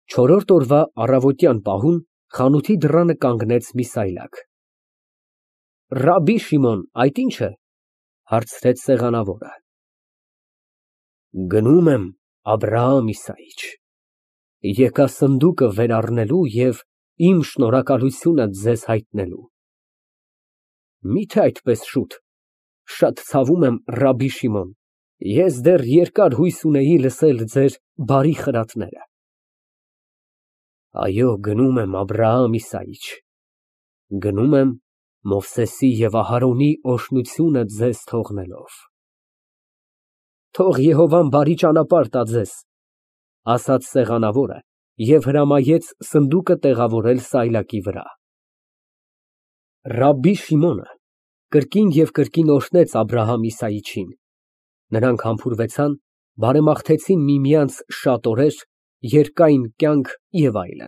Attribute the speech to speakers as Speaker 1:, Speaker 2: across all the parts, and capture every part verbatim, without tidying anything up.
Speaker 1: Չորրորդ օրվա առավոտյան պահուն խանութի դռանը կանգնեց մի սայլակ։ Ռաբբի Շիմոն, այդ ի՞նչ է, հարցրեց սեղանավորը։ Գնում եմ Աբրահամ Իսայիչ, եկա սնդուկը վերառնելու և իմ շնորհակալությունը ձեզ հայտնելու։ Մի՞թե այդպես շուտ, շատ ցավում եմ, Ռաբբի Շիմոն, ես դեռ երկար հույս ունեի լսել ձեր բարի խրատները։ Այո, գնում եմ Աբրահամ Իսայիչ, գնում եմ Մովսեսի և Ահարոնի օրհնությունը ձեզ թողնելով։ Թող Եհովան բարի ճանապարհ տա ձեզ, ասաց սեղանավորը և հրամայեց սնդուկը տեղավորել սայլակի վրա։ Ռաբբի Շիմոնը կրկին և կրկին օրհնեց Աբրահամ Իսայիչին, նրանք համբուրվեցան, բարեմաղթեցին միմյանց շատ օրեր, երկայն կյանք և այլն։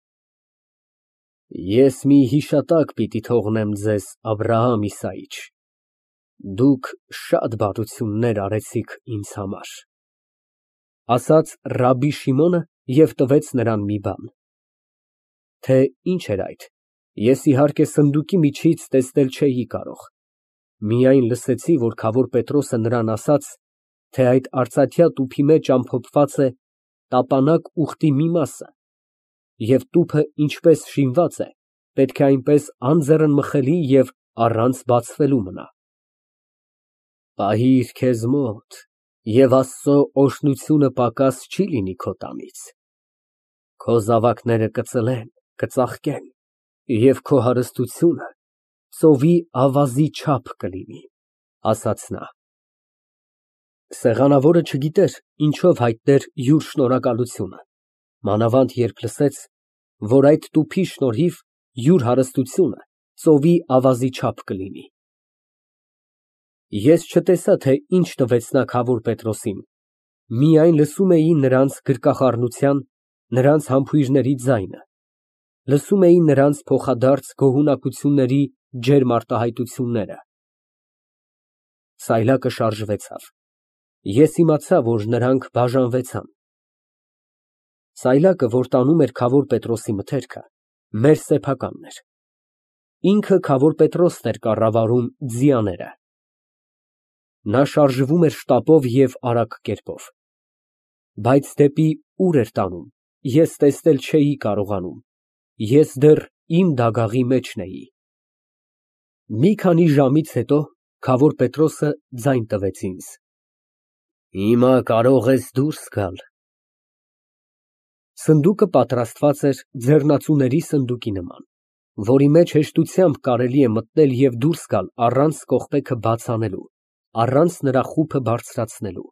Speaker 1: Ես մի հիշատակ պիտի թողնեմ ձեզ, Աբրահամ Իսայիչ, դուք շատ բարություններ արեցիք ինձ համար, ասաց Ռաբբի Շիմոնը և տվեց նրան մի բան։ Թե ինչ էր այդ, ես իհարկե սնդուկի միջից տեսնել չէի կարող, միայն լսեցի, որ քավոր Պետրոսը նրան ասաց, թե այդ արծաթյա տուփի մեջ ամփոփված է տապանակ ուխտի մի մասը, և տուփը ինչպես շինված է, պետք է այնպես անձեռնմխելի և առանց բացվելու մնա։ Պահիր քեզ մոտ, և Աստծո օրհնությունը պակաս չի լինի քո տանից, քո զավակները կծլեն, կծաղկեն, և քո հարստությունը ծովի ավազի չափ կլինի, ասաց նա։ Սեղանավորը չգիտեր ինչով հայտներ յուր շնորհակալությունը, մանավանդ երբ լսեց, որ այդ տուփի շնորհիվ յուր հարստությունը ծովի ավազի չափ կլինի։ Ես չտեսա, թե ինչ տվեց նա քավոր Պետրոսին, միայն լսում էի նրանց գրկախառնության, նրանց համբույրների ձայնը, լսում էի նրանց փոխադարձ գոհունակությունների ջերմ արտահայտությունները։ Սայլակը շարժվեցավ, ես իմացա, որ նրանք բաժանվեցան։ Սայլակը, որ տանում էր քավոր Պետրոսի մթերքը, մեր սեփականն էր, ինքը քավոր Պետրոսն էր կառավարում ձիաները։ Նա շարժվում էր շտապով և արագ կերպով, բայց դեպի ուր էր տանում, ես տեսնել չէի կարողանում, ես դեռ իմ դագաղի մեջն էի։ Մի քանի ժամից հետո քավոր Պետրոսը ձայն տվեց ինձ. Հիմա կարող ես դուրս գալ։ Սնդուկը պատրաստված էր ձեռնածուների սնդուկի նման, որի մեջ հեշտությամբ կարելի է մտնել և դուրս գալ առանց կողպեքը բաց անելու, առանց նրա խուփը բարձրացնելու։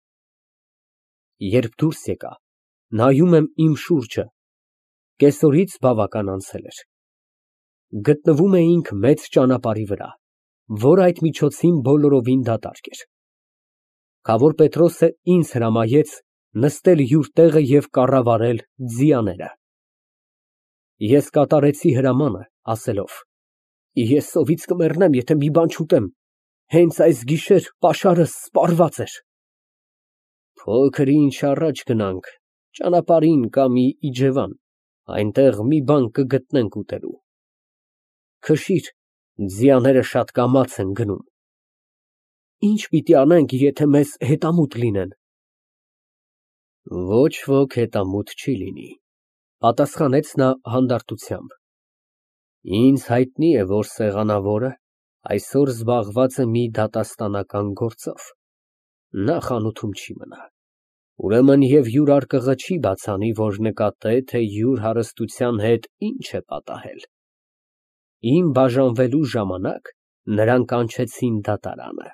Speaker 1: Երբ դուրս եկա, նայում եմ իմ շուրջը, կեսօրից բավական անցել էր։ Գտնվում էինք մեծ ճանապարհի վրա, որ այդ միջոցին բոլորովին դատարկ էր։ Քավոր Պետրոսը ինձ հրամայեց նստել յուր տեղը և կառավարել ձիաները։ Ես կատարեցի հրամանը, ասելով. Ես սովից կմեռնեմ, եթե մի բան չուտեմ, հենց այս գիշեր պաշարս սպառված էր։ Փոքր ինչ առաջ գնանք, ճանապարհին կա մի իջևան, այնտեղ մի բան կգտնենք ուտելու։ Քշիր, ձիաները շատ կամաց են գնում։ Ինչ պիտի անենք, եթե մեզ հետամուտ լինեն։ Ոչ ոք հետամուտ չի լինի, պատասխանեց նա հանդարտությամբ։ Ինձ հայտնի է, որ սեղանավորը այսօր զբաղված է մի դատաստանական գործով, նա խանութում չի մնա, ուրեմն և յուր արկղը չի բացանի, որ նկատե, թե յուր հարստության հետ ինչ է պատահել։ Իմ բաժանվելու ժամանակ նրան կանչեցին դատարանը։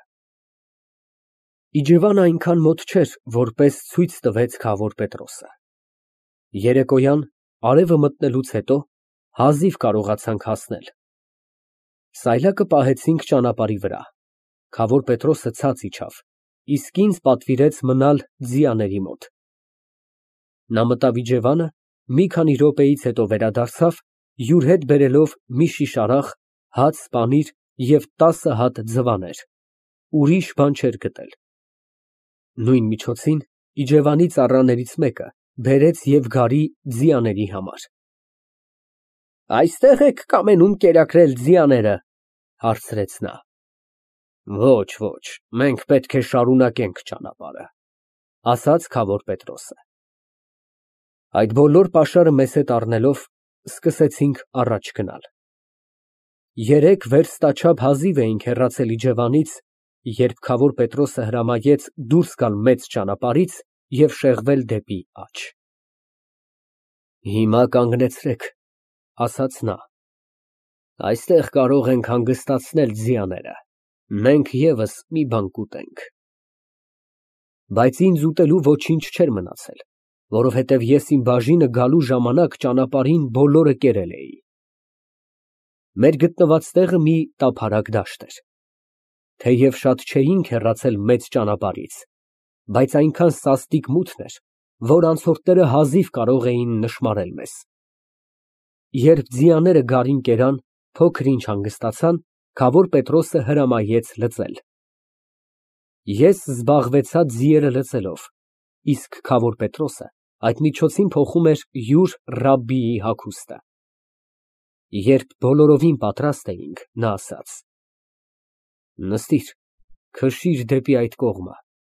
Speaker 1: Իջևանը այնքան մոտ չէր, որպես ցույց տվեց քավոր Պետրոսը։ Երեկոյան, արևը մտնելուց հետո, հազիվ կարողացանք հասնել։ Սայլակը պահեցինք ճանապարհի վրա, քավոր Պետրոսը ցած իջավ, իսկ ինձ պատվիրեց մնալ ձիաների մոտ։ Նա մտավ իջևանը, մի քանի րոպեից հետո վերադարձավ, յուր հետ բերելով մի շիշ արախ, հաց, պանիր և տասը հատ ձվաներ, ուրիշ բան չէր գտել։ Նույն միջոցին իջևանի ծառաներից մեկը բերեց և գարի ձիաների համար։ Այստե՞ղ եք կամենում կերակրել ձիաները, հարցրեց նա։ Ոչ, ոչ, մենք պետք է շարունակենք ճանապարհը, ասաց քավոր Պետրոսը։ Այդ բոլոր պաշարը մեզ հետ առնելով, սկսեցինք առաջ գնալ։ Երեք վերստաչափ հազիվ էինք հեռացել իջևանից, երբ քավոր Պետրոսը հրամայեց դուրս գալ մեծ ճանապարհից և շեղվել դեպի աջ։ Հիմա կանգնեցրեք, ասաց նա, այստեղ կարող ենք հանգստացնել ձիաները, մենք ևս մի բան կուտենք։ Բայց ինձ ուտելու ոչինչ չէր մնացել, որովհետև ես իմ բաժինը գալու ժամանակ ճանապարհին բոլորը կերել էի։ Մեր գտնված տեղը մի տափարակ դաշտ էր։ Թեև շատ չէինք հեռացել մեծ ճանապարհից, բայց այնքան սաստիկ մութն էր, որ անցորդները հազիվ կարող էին նշմարել մեզ։ Երբ ձիաները գարին կերան, փոքր-ինչ հանգստացան, քավոր Պետրոսը հրամայեց լծել։ Ես զբաղվեցա ձիերը լցելով, իսկ քավոր Պետրոսը այդ միջոցին փոխում էր յուր Ռաբբիի հագուստը։ Երբ բոլորովին պատրաստ էինք, նա ասաց. Նստիր, քշիր դեպի այդ կողմը։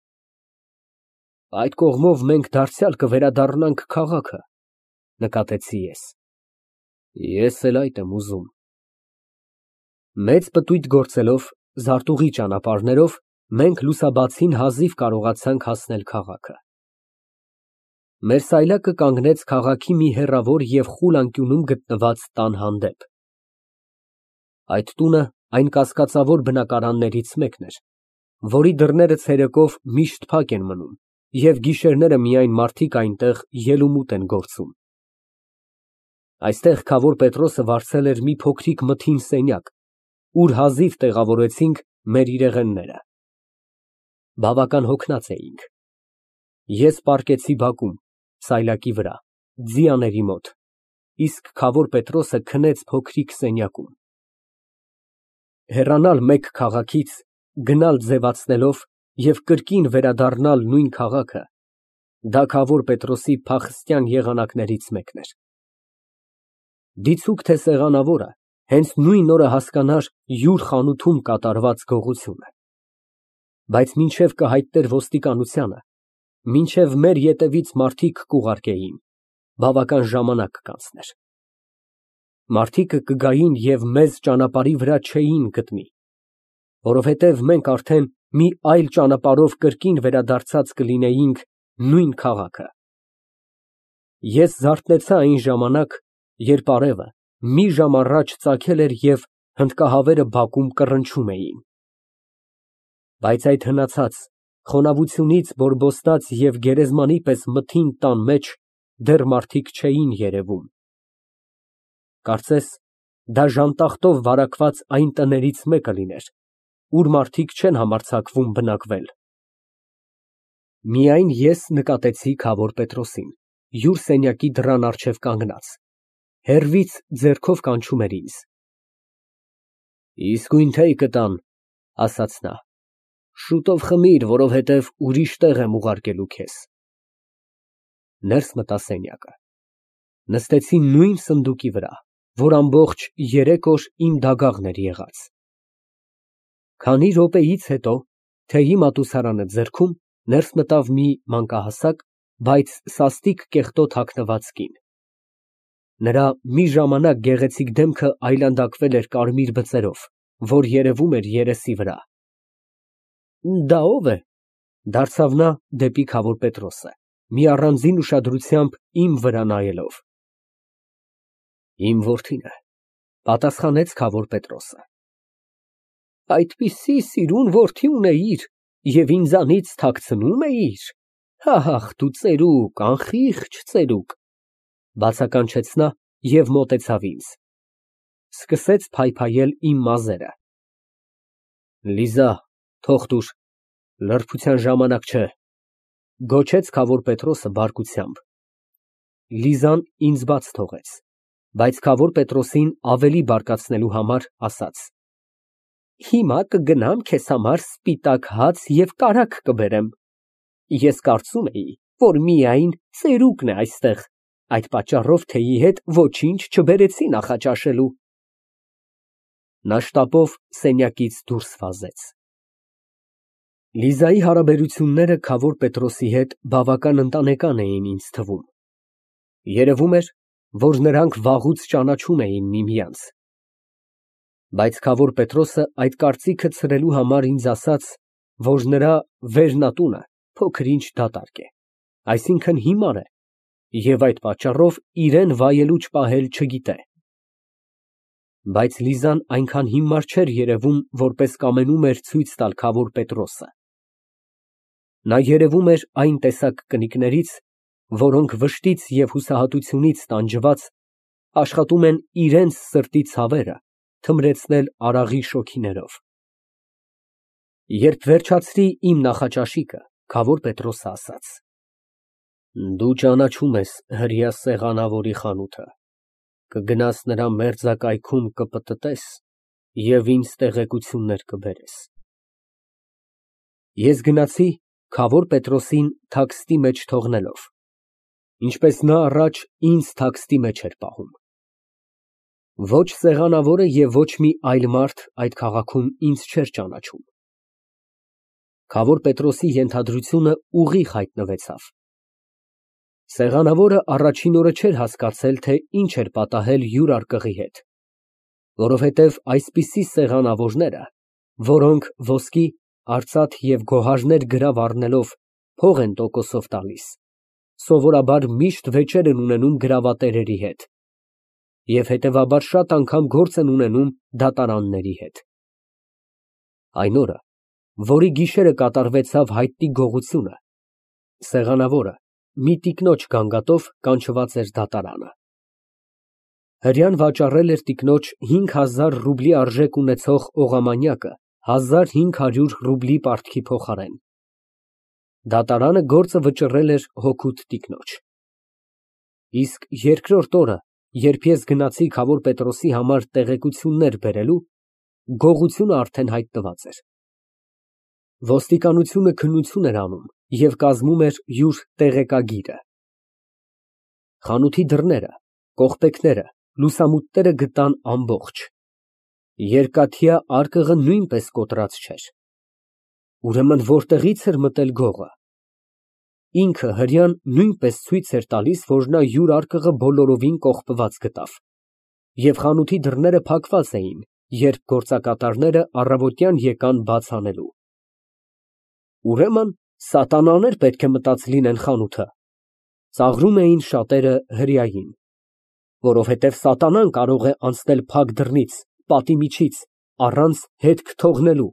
Speaker 1: Այդ կողմով մենք դարձյալ կվերադառնանք քաղաքը, նկատեցի ես։ Ես էլ այդ եմ ուզում։ Մեծ պտույտ գործելով, զարտուղի ճանապարհներով, մենք լուսաբացին հազիվ կարողացանք հասնել քաղաքը։ Մեր սայլակը կանգնեց քաղաքի մի հեռավոր և խուլ անկյունում գտնված տան հանդեպ։ Այդ տունը այն կասկածավոր բնակարաններից մեկն էր, որի դռները ցերեկով միշտ փակ են մնում, և գիշերները միայն մարդիկ այնտեղ ելումուտ են գործում։ Այստեղ քավոր Պետրոսը վարձել էր մի փոքրիկ մթին սենյակ, ուր հազիվ տեղավորեցինք մեր իրեղենները։ Բավական հոգնած էինք։ Ես պառկեցի բակում, սայլակի վրա, ձիաների մոտ, իսկ քավոր Պետրոսը քնեց փոքրիկ սենյակում։ Հեռանալ մեկ քաղաքից, գնալ ձևացնելով և կրկին վերադառնալ նույն քաղաքը, դա քավոր Պետրոսի փախստյան եղանակներից մեկն էր։ Դիցուք թե սեղանավորը հենց նույն օրը հասկանար յուր խանութում կատարված գողությունը։ Բայց մինչև կհայտներ ոստիկանությանը, մինչև մեր ետևից մարդիկ կուղարկեին, բավական ժամանակ կանցներ։ Մարդիկը կգային և մեզ ճանապարհի վրա չէին գտնի, որովհետև մենք արդեն մի այլ ճանապարհով կրկին վերադարձած կլինեինք նույն քաղաքը։ Ես զարթնեցա այն ժամանակ, երբ արևը մի ժամ առաջ ծագել էր և հնդկահավերը բակում կռնչում էին։ Բայց այդ հնացած, խոնավությունից բորբոստած և գերեզմանի պես մթին տան մեջ դեռ մարդիկ չէին երևում։ Կարծես դա ժանտախտով վարակված այն տներից մեկը լիներ, ուր մարդիկ չեն համարձակվում բնակվել։ Միայն ես նկատեցի քավոր Պետրոսին, յուր սենյակի դռան առջև կանգնած, հեռվից ձեռքով կանչում էր ինձ։ Իսկույն թեյ կտան, ասաց նա, շուտով խմիր, որովհետև ուրիշ տեղ եմ ուղարկելու քեզ։ Ներս մտա սենյակը։ Նստեցի նույն սնդուկի վրա, որ ամբողջ երեք օր իմ դագաղն էր եղած։ Քանի րոպեից հետո, թեյի մատուցարանը ձեռքում, ներս մտավ մի մանկահասակ, բայց սաստիկ կեղտոտ հագնված կին։ Նրա մի ժամանակ գեղեցիկ դեմքը այլանդակվել էր կարմիր բծերով, որ երևում էր երեսի վրա։ Դա ո՞վ է, դարձավ նա դեպի քավոր Պետրոսը, մի առանձին ուշադրությամբ իմ վրա նայելով։ Իմ որդին է, պատասխանեց քավոր Պետրոսը։ Այդպիսի սիրուն որդի ունեիր և ինձանից թաքցնում էիր, հա, դու ծերուկ, անխիղճ ծերուկ, բացականչեց նա և մոտեցավ ինձ, սկսեց փայփայել իմ մազերը։ Լիզա, թող տուր, լրբության ժամանակ չէ, գոչեց քավոր Պետրոսը բարկությամբ։ Լիզան ինձ բաց թողեց, բայց քավոր Պետրոսին ավելի բարկացնելու համար ասաց. Հիմա կգնամ քեզ համար սպիտակ հաց և կարագ կբերեմ։ Ես կարծում էի, որ միայն ծերուկն է այստեղ, այդ պատճառով թեյի հետ ոչինչ չբերեցի նախաճաշելու։ Նա շտապով սենյակից դուրս վազեց։ Լիզայի հարաբերությունները Քավոր Պետրոսի հետ բավական ընտանեկան էին ինձ թվում։ Երևում էր, որ նրանք վաղուց ճանաչում էին միմյանց։ Բայց Քավոր Պետրոսը այդ կարծիքը ցրելու համար ինձ ասաց, որ նրա վերնատունը փոքր-ինչ դատարկ է, այսինքն հիմար է, և այդ պատճառով իրան վայելուչ պահել չգիտե։ Բայց Լիզան այնքան հիմար չէր երևում, որպես կամենում էր ցույց տալ Քավոր Պետրոսը։ Նա երևում էր այն տեսակ կնիկներից, որոնք վշտից և հուսահատությունից տանջված, աշխատում են իրենց սրտի ցավերը թմրեցնել արաղի շոգիներով։ Երբ վերջացրի իմ նախաճաշիկը, Քավոր Պետրոսը ասաց. «Դու ճանաչում ես հրեա սեղանավորի խանութը, կգնաս նրա մերձակայքում կպտտես և ինձ տեղեկություններ կբերես»։ Ես գնացի, Քավոր Պետրոսին թաքստի մեջ թողնելով, ինչպես նա առաջ ինձ թաքստի մեջ էր պահում։ Ոչ սեղանավորը և ոչ մի այլ մարդ այդ քաղաքում ինձ չէր ճանաչում։ Քավոր Պետրոսի ենթադրությունը ուղիղ հայտնվեցավ։ Սեղանավորը առաջին օրը չէր հասկացել, թե ինչ էր պատահել յուր արկղի հետ, որովհետև այսպիսի սեղանավորները, որոնք ոսկի, արծաթ և գոհարներ գրավ առնելով փող են տոկոսով տալիս, սովորաբար միշտ վեճեր են ունենում գրավատերերի հետ և հետևաբար շատ անգամ գործ են ունենում դատարանների հետ։ Այն օրը, որի գիշերը կատարվեցավ հայտնի գողությունը, սեղանավորը մի տիկնոջ գանգատով կանչված էր դատարանը։ Հրեան վաճառել էր տիկնոջ հինգ հազար ռուբլի արժեք ունեցող օղամանյակը հազար հինգ հարյուր ռուբլի պարտքի փոխարեն։ Դատարանը գործը վճռել էր հոգուտ տիկնոջ։ Իսկ երկրորդ օրը, երբ ես գնացի Քավոր Պետրոսի համար տեղեկություններ բերելու, գողությունը արդեն հայտնված էր։ Ոստիկանությունը քննություն էր անում և կազմում էր յուր տեղեկագիրը։ Խանութի դռները, կողպեքները, լուսամուտները գտան ամբողջ։ Երկաթյա արկղը նույնպես կոտրած չէր։ Ուրեմն որտեղի՞ց էր մտել գողը։ Ինքը հրեան նույնպես ցույց էր տալիս, որ նա յուր արկղը բոլորովին կողպված գտավ, և խանութի դռները փակված էին, երբ գործակատարները առավոտյան եկան բաց անելու։ Ուրեմն սատանաներ պետք է մտած լինեն խանութը, ծաղրում էին շատերը հրեային, որովհետև սատանան կարող է անցնել փակ դռնից, պատի միջից, առանց հետք թողնելու։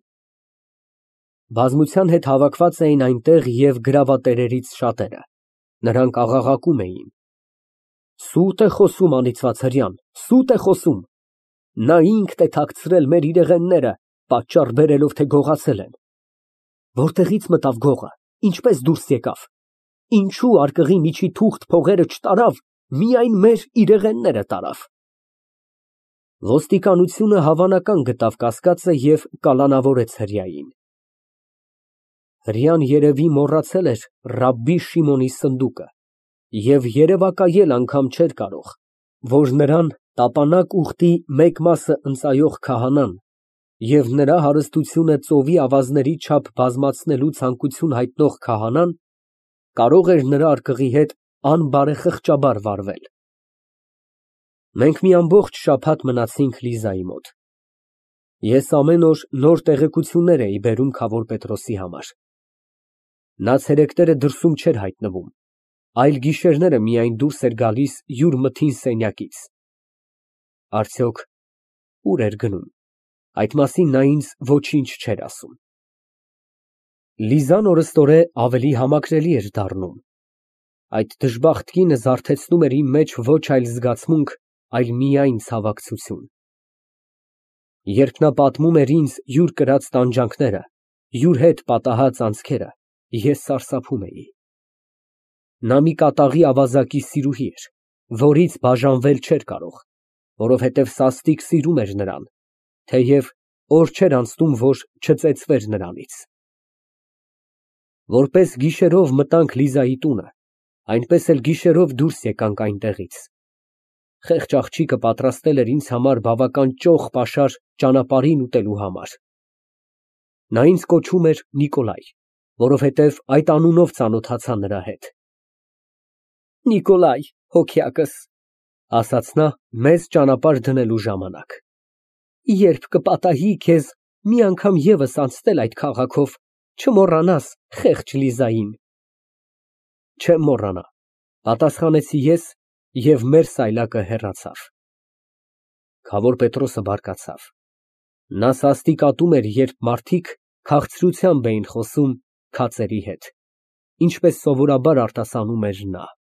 Speaker 1: Բազմության հետ հավաքված էին այնտեղ և գրավատերերից շատերը, նրանք աղաղակում էին. «Սուտ է խոսում անիծված հրեան, սուտ է խոսում։ Նա ինքն է թաքցրել մեր իրեղենները, պատճառ բերելով, թե գողացել են։ Որտեղի՞ց մտավ գողը, ինչպես դուրս եկավ, ինչո՞ւ արկղի միջի թուղթ փողերը չտարավ, միայն մեր իրեղենները տարավ»։ Ոստիկանությունը հավանական գտավ կասկածը և կալանավորեց հրեային։ Հրեան երևի մոռացել էր Ռաբբի Շիմոնի սնդուկը և երևակայել անգամ չէր կարող, որ նրան տապանակ ուխտի մեկ մասը ընծայող քահանան և նրա հարստությունը ծովի ավազների չափ բազմացնելու ցանկություն հայտնող քահանան կարող էր նրա արկղի հետ անբարեխղճաբար վարվել։ Մենք մի ամբողջ շաբաթ մնացինք Լիզայի մոտ։ Ես ամեն օր նոր տեղեկություններ էի բերում Քավոր Պետրոսի համար։ Նա ցերեկները դրսում չէր հայտնվում, այլ գիշերները միայն դուրս էր գալիս յուր մթին սենյակից։ Արդյոք ուր էր գնում, այդ մասին նա ինձ ոչինչ չէր ասում։ Լիզան օրըստօրե ավելի համակրելի էր դառնում։ Այդ դժբախտ կինը զարթեցնում էր իմ մեջ ոչ այլ զգացմունք, այլ միայն ցավակցություն։ Երբ նա պատմում էր ինձ յուր կրած տանջանքները, յուր հետ պատահած անցքերը, ես սարսափում էի։ Նա մի կատաղի ավազակի սիրուհի էր, որից բաժանվել չէր կարող, որովհետև սաստիկ սիրում էր նրան, թեև օր չէր անցնում, որ չծեծվեր նրանից։ Որպես գիշերով մտանք Լիզայի տունը, Այնպես էլ գիշերով դուրս եկանք այնտեղից։ Խեղճ աղջիկը պատրաստել էր ինձ համար բավական ճոխ պաշար ճանապարհին ուտելու համար։ Նա ինձ կոչում էր Նիկոլայ, որովհետև այդ անունով ծանոթացա նրա հետ։ Նիկոլայ, հոգյակս, ասաց նա մեզ ճանապարհ դնելու ժամանակ, երբ կպատահի քեզ մի անգամ ևս անցնել այդ քաղաքով, չմոռանաս խեղճ Լիզային։ Չեմ մոռանա, պատասխանեցի ես և մեր սայլակը հեռացավ։ Քավոր Պետրոսը բարկացավ։ Նա սաստիկ ատում էր, երբ մարդիկ քաղցրությամբ էին խոսում քացերի հետ, ինչպես սովորաբար արտասանում էր նա։